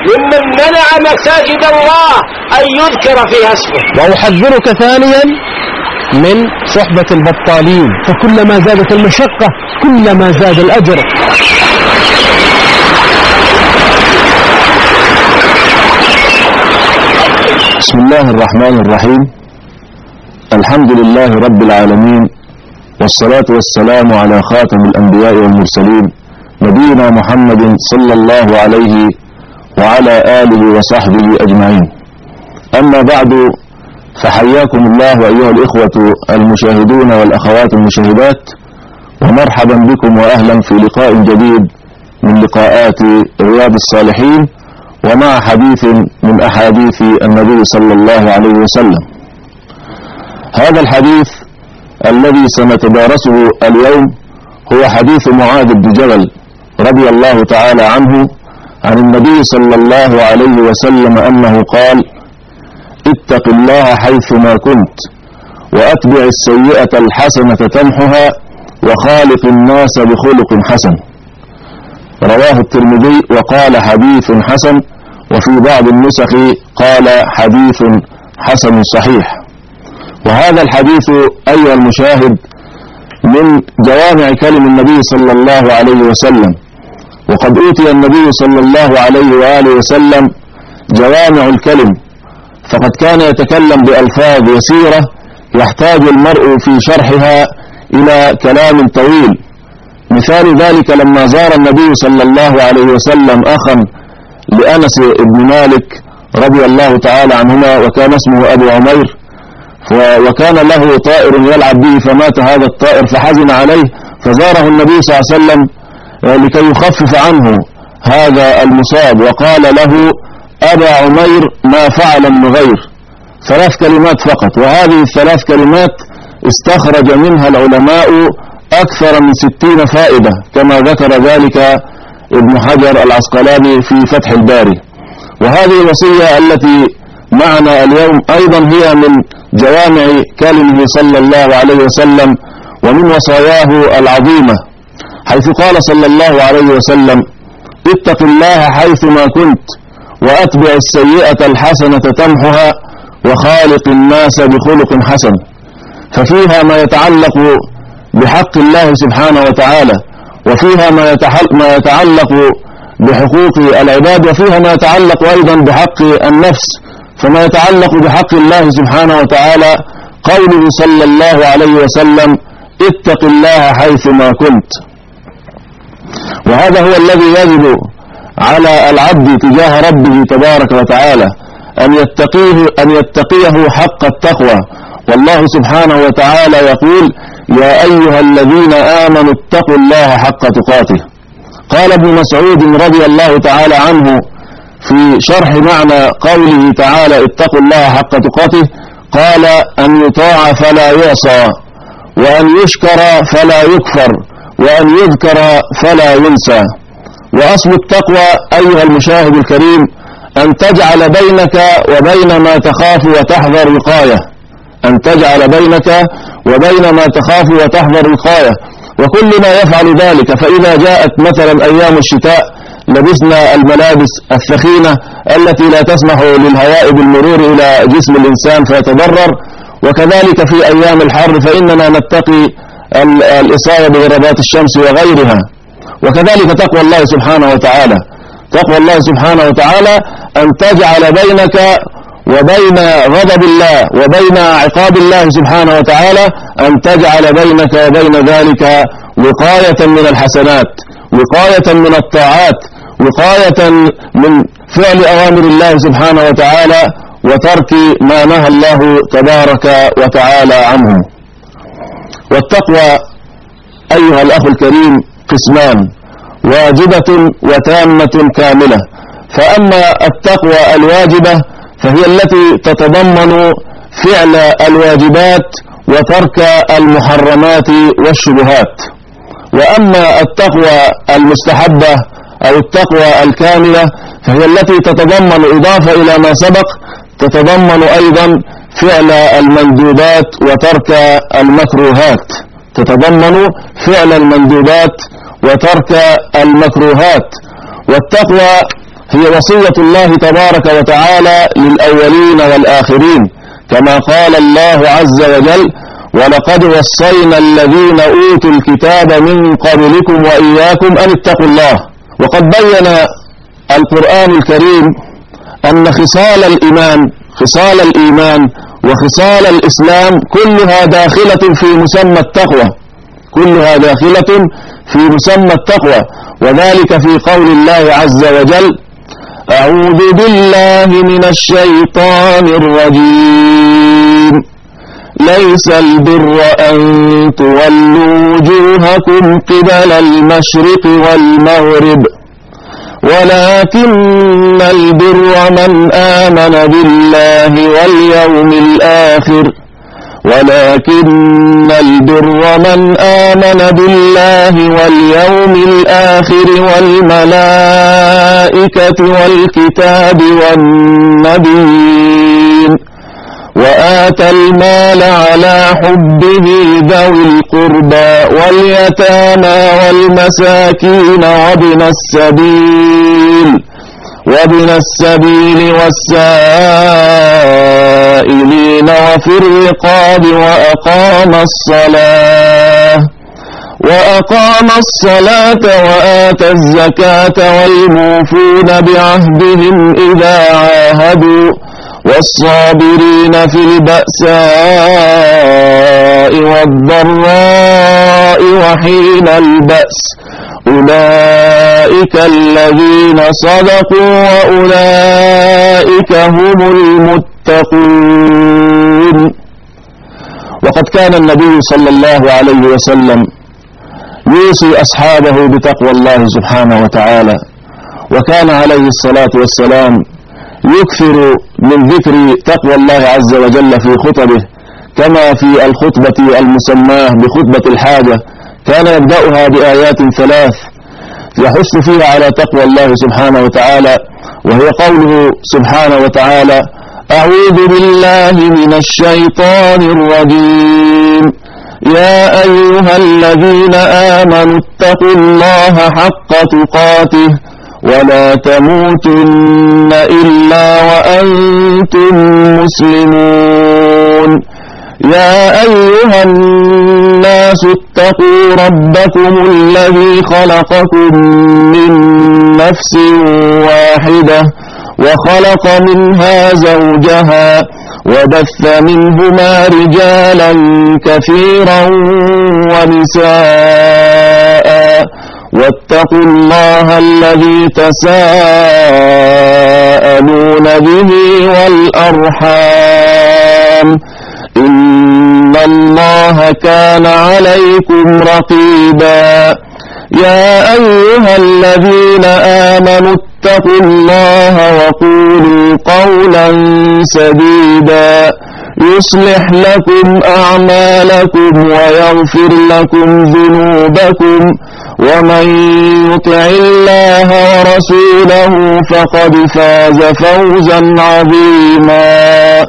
ممن منع مساجد الله أن يذكر فيها اسمه. وأحذرك ثانيا من صحبة البطالين، فكلما زادت المشقة كلما زاد الأجر. بسم الله الرحمن الرحيم. الحمد لله رب العالمين، والصلاة والسلام على خاتم الأنبياء والمرسلين نبينا محمد صلى الله عليه وعلى آله وصحبه أجمعين. أما بعد، فحياكم الله أيها الإخوة المشاهدون والأخوات المشاهدات، ومرحبا بكم وأهلا في لقاء جديد من لقاءات رياض الصالحين، ومع حديث من أحاديث النبي صلى الله عليه وسلم. هذا الحديث الذي سنتدارسه اليوم هو حديث معاذ بن جبل رضي الله تعالى عنه عن النبي صلى الله عليه وسلم أنه قال: اتق الله حيثما كنت، وأتبع السيئة الحسنة تمحها، وخالق الناس بخلق حسن. رواه الترمذي وقال حديث حسن، وفي بعض النسخ قال حديث حسن صحيح. وهذا الحديث أيها المشاهد من جوامع كلم النبي صلى الله عليه وسلم، وقد أوتي النبي صلى الله عليه وآله وسلم جوامع الكلم، فقد كان يتكلم بألفاظ يسيرة يحتاج المرء في شرحها إلى كلام طويل. مثال ذلك لما زار النبي صلى الله عليه وسلم أخا لأنس بن مالك رضي الله تعالى عنهما، وكان اسمه أبو عمير، وكان له طائر يلعب به فمات هذا الطائر فحزن عليه، فزاره النبي صلى الله عليه وسلم لكي يخفف عنه هذا المصاب، وقال له: أبا عمير ما فعل النغير. 3 كلمات فقط، وهذه ال3 كلمات استخرج منها العلماء أكثر من 60 فائدة، كما ذكر ذلك ابن حجر العسقلاني في فتح الباري. وهذه الوصية التي معنا اليوم أيضا هي من جوامع كلمه صلى الله عليه وسلم ومن وصاياه العظيمة، حيث قال صلى الله عليه وسلم: اتق الله حيثما كنت، وأتبع السيئة الحسنة تمحها، وخالق الناس بخلق حسن. ففيها ما يتعلق بحق الله سبحانه وتعالى، وفيها ما يتعلق بحقوق العباد، وفيها ما يتعلق أيضا بحق النفس. فما يتعلق بحق الله سبحانه وتعالى قوله صلى الله عليه وسلم: اتق الله حيثما كنت. وهذا هو الذي يجب على العبد تجاه ربه تبارك وتعالى أن يتقيه حق التقوى. والله سبحانه وتعالى يقول: يا أيها الذين آمنوا اتقوا الله حق تقاته. قال ابن مسعود رضي الله تعالى عنه في شرح معنى قوله تعالى: اتقوا الله حق تقاته، قال: أن يطاع فلا يعصى، وأن يشكر فلا يكفر، وأن يذكر فلا ينسى. وأصل التقوى أيها المشاهد الكريم أن تجعل بينك وبين ما تخاف وتحذر وقاية، أن تجعل بينك وبين ما تخاف وتحذر وقاية. وكلنا يفعل ذلك، فإذا جاءت مثلا أيام الشتاء لبسنا الملابس الثخينة التي لا تسمح للهواء بالمرور إلى جسم الإنسان فيتضرر، وكذلك في أيام الحر فإننا نتقي الإصابة بضربات الشمس وغيرها. وكذلك تقوى الله سبحانه وتعالى، تقوى الله سبحانه وتعالى أن تجعل بينك وبين غضب الله وبين عقاب الله سبحانه وتعالى، أن تجعل بينك وبين ذلك وقاية من الحسنات، وقاية من الطاعات، وقاية من فعل أوامر الله سبحانه وتعالى، وترك ما نهى الله تبارك وتعالى عنه. والتقوى أيها الأخ الكريم قسمان: واجبة وتامة كاملة. فأما التقوى الواجبة فهي التي تتضمن فعل الواجبات وترك المحرمات والشبهات. وأما التقوى المستحبة أو التقوى الكاملة فهي التي تتضمن إضافة إلى ما سبق، تتضمن أيضا فعل المندوبات وترك المكروهات، تتضمن فعل المندوبات وترك المكروهات. والتقوى هي وصية الله تبارك وتعالى للأولين والآخرين، كما قال الله عز وجل: ولقد وصينا الذين أوتوا الكتاب من قبلكم وإياكم أن اتقوا الله. وقد بين القرآن الكريم أن خصال الإيمان وخصال الإسلام كلها داخلة في مسمى التقوى، وذلك في قول الله عز وجل: أعوذ بالله من الشيطان الرجيم. ليس البر أن تولوا وجوهكم قبل المشرق والمغرب، ولكن البر من آمن بالله واليوم الآخر والملائكة والكتاب والنبيين، وآتى المال على حبه ذوي القربى واليتامى والمساكين وابن السبيل والسائلين وفي الرقاب وأقام الصلاة وآتى الزكاة والموفون بعهدهم إذا عاهدوا، والصابرين في البأساء والضراء وحين البأس، أولئك الذين صدقوا وأولئك هم المتقون. وقد كان النبي صلى الله عليه وسلم يوصي أصحابه بتقوى الله سبحانه وتعالى، وكان عليه الصلاة والسلام يكثر من ذكر تقوى الله عز وجل في خطبه، كما في الخطبة المسماة بخطبة الحاجة كان يبدأها بآيات 3 يحث فيها على تقوى الله سبحانه وتعالى، وهي قوله سبحانه وتعالى: أعوذ بالله من الشيطان الرجيم. يا أيها الذين آمنوا اتقوا الله حق تقاته ولا تموتن إلا وأنتم مسلمون. يا أيها الناس اتقوا ربكم الذي خلقكم من نفس واحدة وخلق منها زوجها وبث منهما رجالا كثيرا ونساء، واتقوا الله الذي تساءلون به والأرحام، إن الله كان عليكم رقيبا. يا أيها الذين آمنوا اتقوا الله وقولوا قولا سديدا يصلح لكم أعمالكم ويغفر لكم ذنوبكم، ومن يطع الله ورسوله فقد فاز فوزا عظيما.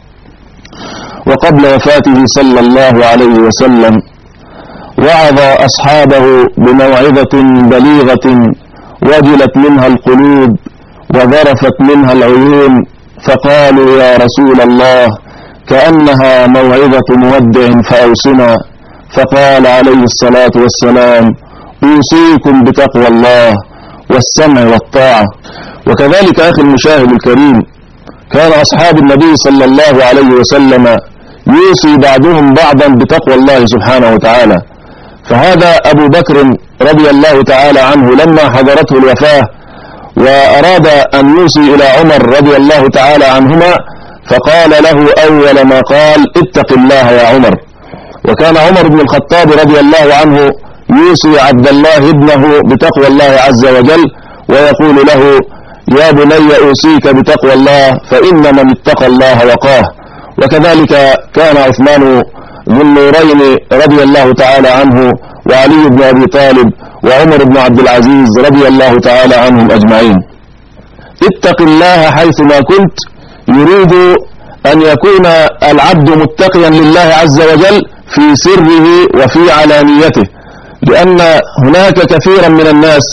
وقبل وفاته صلى الله عليه وسلم وعظ أصحابه بموعظة بليغة وجلت منها القلوب وذرفت منها العيون، فقالوا: يا رسول الله، كأنها موعظة مودع فأوصنا. فقال عليه الصلاة والسلام: أوصيكم بتقوى الله والسمع والطاعة. وكذلك أخي المشاهد الكريم، كان أصحاب النبي صلى الله عليه وسلم يوصي بعضهم بعضا بتقوى الله سبحانه وتعالى. فهذا أبو بكر رضي الله تعالى عنه لما حضرته الوفاة وأراد أن يوصي إلى عمر رضي الله تعالى عنهما، فقال له أول ما قال: اتق الله يا عمر. وكان عمر بن الخطاب رضي الله عنه يوصي عبد الله ابنه بتقوى الله عز وجل، ويقول له: يا بني أوصيك بتقوى الله، فإن من اتقى الله وقاه. وكذلك كان عثمان ذو النورين رضي الله تعالى عنه، وعلي بن أبي طالب، وعمر بن عبد العزيز رضي الله تعالى عنهم أجمعين. اتق الله حيثما كنت، يريد أن يكون العبد متقيا لله عز وجل في سره وفي علانيته، لأن هناك كثيرا من الناس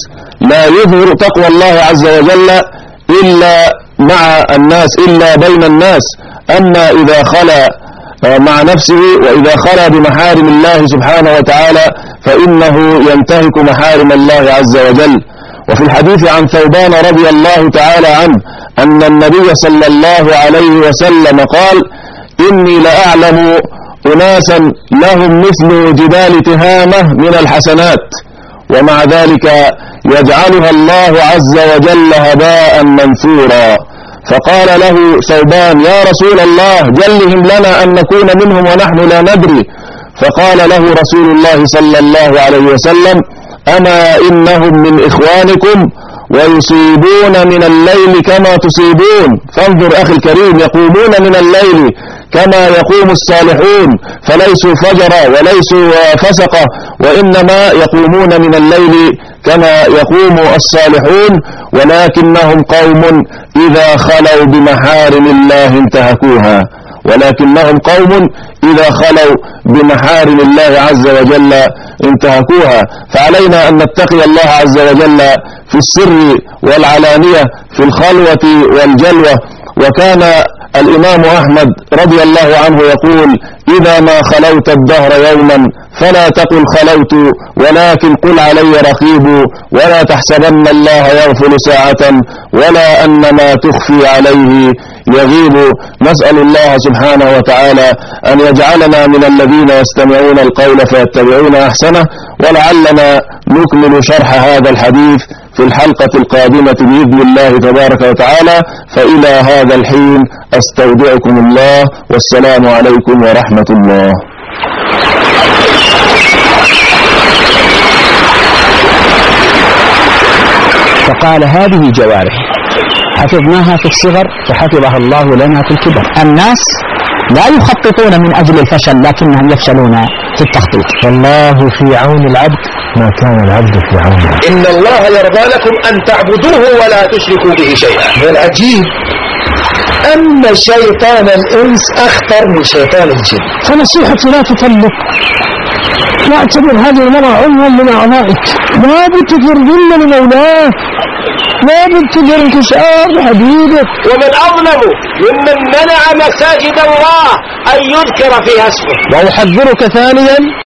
لا يظهر تقوى الله عز وجل إلا مع الناس، إلا بين الناس. أما إذا خلى مع نفسه وإذا خلى بمحارم الله سبحانه وتعالى فإنه ينتهك محارم الله عز وجل. وفي الحديث عن ثوبان رضي الله تعالى عنه أن النبي صلى الله عليه وسلم قال: إني لأعلم أناسا لهم مثل جبال تهامة من الحسنات ومع ذلك يجعلها الله عز وجل هباء منثورا. فقال له ثوبان: يا رسول الله جلهم لنا أن نكون منهم ونحن لا ندري. فقال له رسول الله صلى الله عليه وسلم: أما إنهم من إخوانكم ويصيبون من الليل كما تصيبون. فانظر أخي الكريم، يقومون من الليل كما يقوم الصالحون، فليسوا فجرا وليسوا فسقا، وإنما يقومون من الليل كما يقوم الصالحون، ولكنهم قوم إذا خلوا بمحارم الله انتهكوها. ولكنهم قوم إذا خلوا بمحارم الله عز وجل انتهكوها. فعلينا أن نتقي الله عز وجل في السر والعلانية، في الخلوة والجلوة. وكان الإمام أحمد رضي الله عنه يقول: إذا ما خلوت الدهر يوما فلا تقل خلوت، ولكن قل علي رقيب، ولا تحسبن الله يغفل ساعة ولا أن ما تخفي عليه يغيب. نسأل الله سبحانه وتعالى أن يجعلنا من الذين يستمعون القول فيتبعون أحسنه، ولعلنا نكمل شرح هذا الحديث في الحلقة القادمة بإذن الله تبارك وتعالى. فإلى هذا الحين أستودعكم الله، والسلام عليكم ورحمة الله. فقال: هذه جوارح حفظناها في الصغر وحفظها الله لنا في الكبر. الناس لا يخططون من أجل الفشل لكنهم يفشلون في التخطيط. والله في عون العبد ما كان العبد في عونه. إن الله يرضى لكم أن تعبدوه ولا تشركوا به شيئا. والعجيب أن شيطان الإنس أخطر من شيطان الجن. فنصيحتي لا تطلق، واعتبر هذه المرأة عضوا من أعضائك، لا بد تذل لمولاك، لا بد تدير انكسار حبيبك. ومن أظلم ممن منع مساجد الله أن يذكر فيها اسمه. وأحذرك ثانيا